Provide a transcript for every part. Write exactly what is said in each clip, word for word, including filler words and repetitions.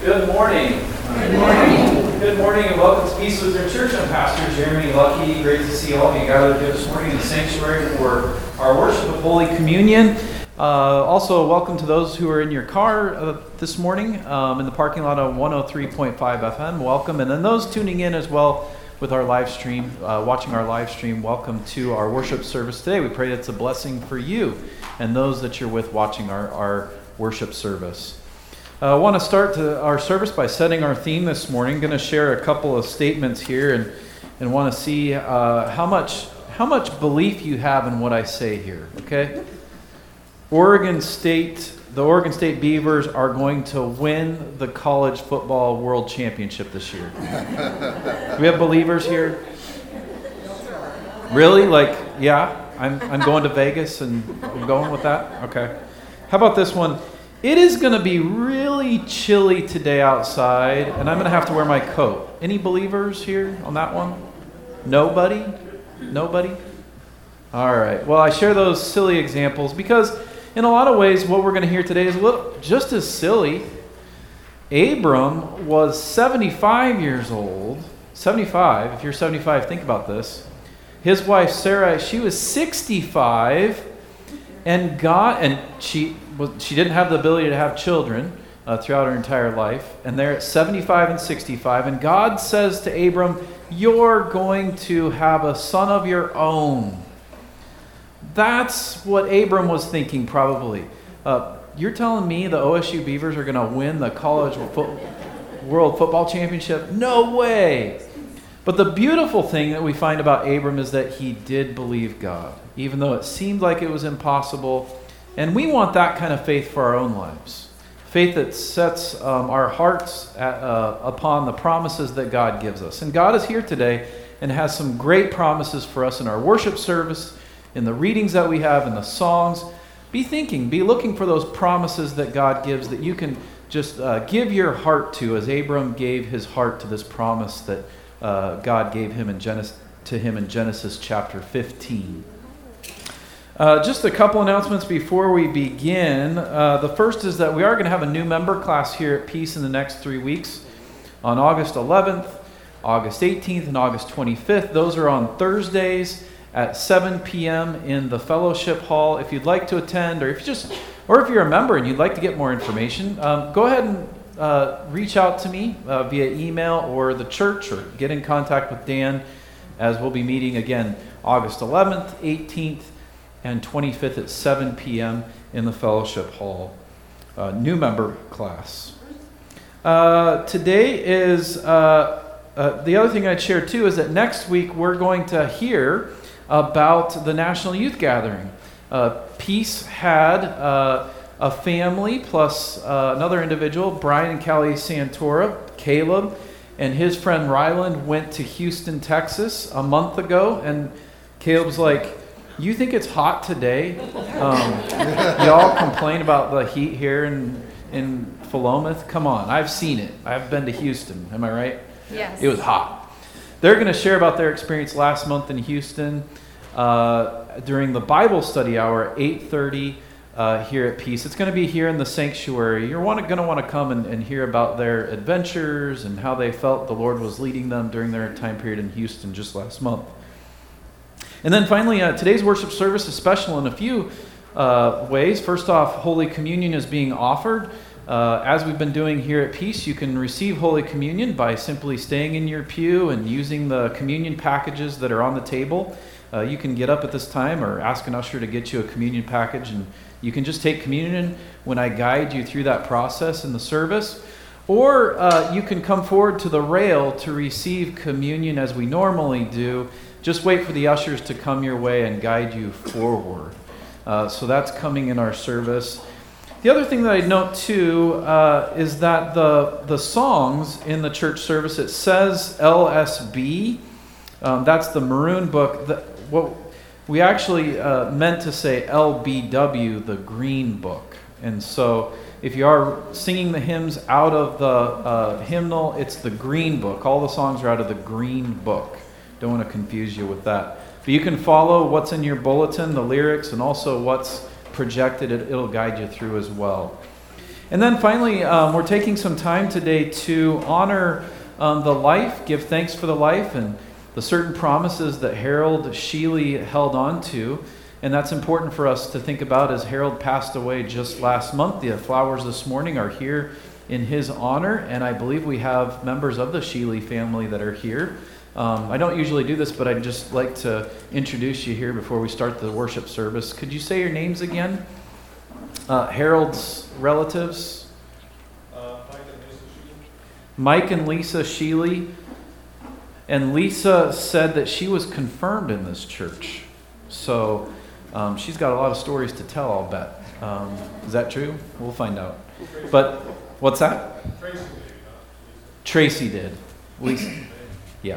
Good morning. Good morning. Good morning and welcome to Peace Lutheran Church. I'm Pastor Jeremy Lucky. Great to see all of you gathered here this morning in the sanctuary for our worship of Holy Communion. Uh, also, welcome to those who are in your car uh, this morning um, in the parking lot of one oh three point five F M. Welcome. And then those tuning in as well with our live stream, uh, watching our live stream, welcome to our worship service today. We pray that it's a blessing for you and those that you're with watching our, our worship service. Uh, I want to start to our service by setting our theme this morning. I'm going to share a couple of statements here and, and want to see uh, how much how much belief you have in what I say here, okay? Oregon State, the Oregon State Beavers are going to win the college football world championship this year. Do we have believers here? Really? Like, yeah, I'm I'm going to Vegas and I'm going with that? Okay. How about this one? It is going to be really chilly today outside, and I'm going to have to wear my coat. Any believers here on that one? Nobody? Nobody? All right. Well, I share those silly examples because in a lot of ways, what we're going to hear today is a little just as silly. Abram was seventy-five years old. seventy-five. If you're seventy-five, think about this. His wife, Sarah, she was sixty-five, and God, and she was, she didn't have the ability to have children uh, throughout her entire life. And they're at seventy-five and sixty-five. And God says to Abram, "You're going to have a son of your own." That's what Abram was thinking, probably. Uh, you're telling me the O S U Beavers are going to win the college fo- world football championship? No way. But the beautiful thing that we find about Abram is that he did believe God, even though it seemed like it was impossible. And we want that kind of faith for our own lives. Faith that sets um, our hearts at, uh, upon the promises that God gives us. And God is here today and has some great promises for us in our worship service, in the readings that we have, in the songs. Be thinking, be looking for those promises that God gives that you can just uh, give your heart to, as Abram gave his heart to this promise that uh, God gave him in Genesis, to him in Genesis chapter fifteen. Uh, just a couple announcements before we begin. Uh, the first is that we are going to have a new member class here at Peace in the next three weeks on August eleventh, August eighteenth, and August twenty-fifth. Those are on Thursdays at seven p.m. in the fellowship hall. If you'd like to attend, or if you just, or if you're a member and you'd like to get more information, um, go ahead and uh, reach out to me uh, via email or the church, or get in contact with Dan, as we'll be meeting again August eleventh, eighteenth, and twenty-fifth at seven p.m. in the fellowship hall. Uh, new member class. Uh, today is uh, uh, the other thing I'd share too is that next week we're going to hear about the National Youth Gathering. Uh, Peace had uh, a family plus uh, another individual, Brian and Callie Santora, Caleb, and his friend Ryland went to Houston, Texas a month ago, and Caleb's like, "You think it's hot today? Um, y'all complain about the heat here in, in Philomath? Come on, I've seen it. I've been to Houston. Am I right?" Yes. It was hot. They're going to share about their experience last month in Houston uh, during the Bible study hour, eight thirty uh, here at Peace. It's going to be here in the sanctuary. You're want going to want to come and, and hear about their adventures and how they felt the Lord was leading them during their time period in Houston just last month. And then finally, uh, today's worship service is special in a few uh, ways. First off, Holy Communion is being offered. Uh, as we've been doing here at Peace, you can receive Holy Communion by simply staying in your pew and using the communion packages that are on the table. Uh, you can get up at this time or ask an usher to get you a communion package, and you can just take communion when I guide you through that process in the service. Or uh, you can come forward to the rail to receive communion as we normally do. Just wait for the ushers to come your way and guide you forward. Uh, so that's coming in our service. The other thing that I'd note too uh, is that the the songs in the church service, it says L S B. Um, that's the maroon book. The, what we actually uh, meant to say L B W, the green book. And so if you are singing the hymns out of the uh, hymnal, it's the green book. All the songs are out of the green book. Don't want to confuse you with that. But you can follow what's in your bulletin, the lyrics, and also what's projected. It, it'll guide you through as well. And then finally, um, we're taking some time today to honor um, the life, give thanks for the life, and the certain promises that Harold Sheely held on to. And that's important for us to think about as Harold passed away just last month. The flowers this morning are here in his honor, and I believe we have members of the Sheely family that are here. Um, I don't usually do this, but I'd just like to introduce you here before we start the worship service. Could you say your names again? Uh, Harold's relatives? Uh, Mike and Lisa Sheely. Mike and Lisa Sheely. And Lisa said that she was confirmed in this church. So um, she's got a lot of stories to tell, I'll bet. Um, is that true? We'll find out. But what's that? Tracy did, not Lisa. Tracy did. Lisa. Yeah.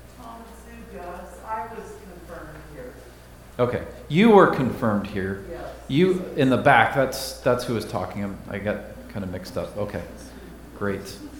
I was confirmed here. Okay. You were confirmed here. Yes. You in the back, that's that's who was talking. I got kind of mixed up. Okay. Great.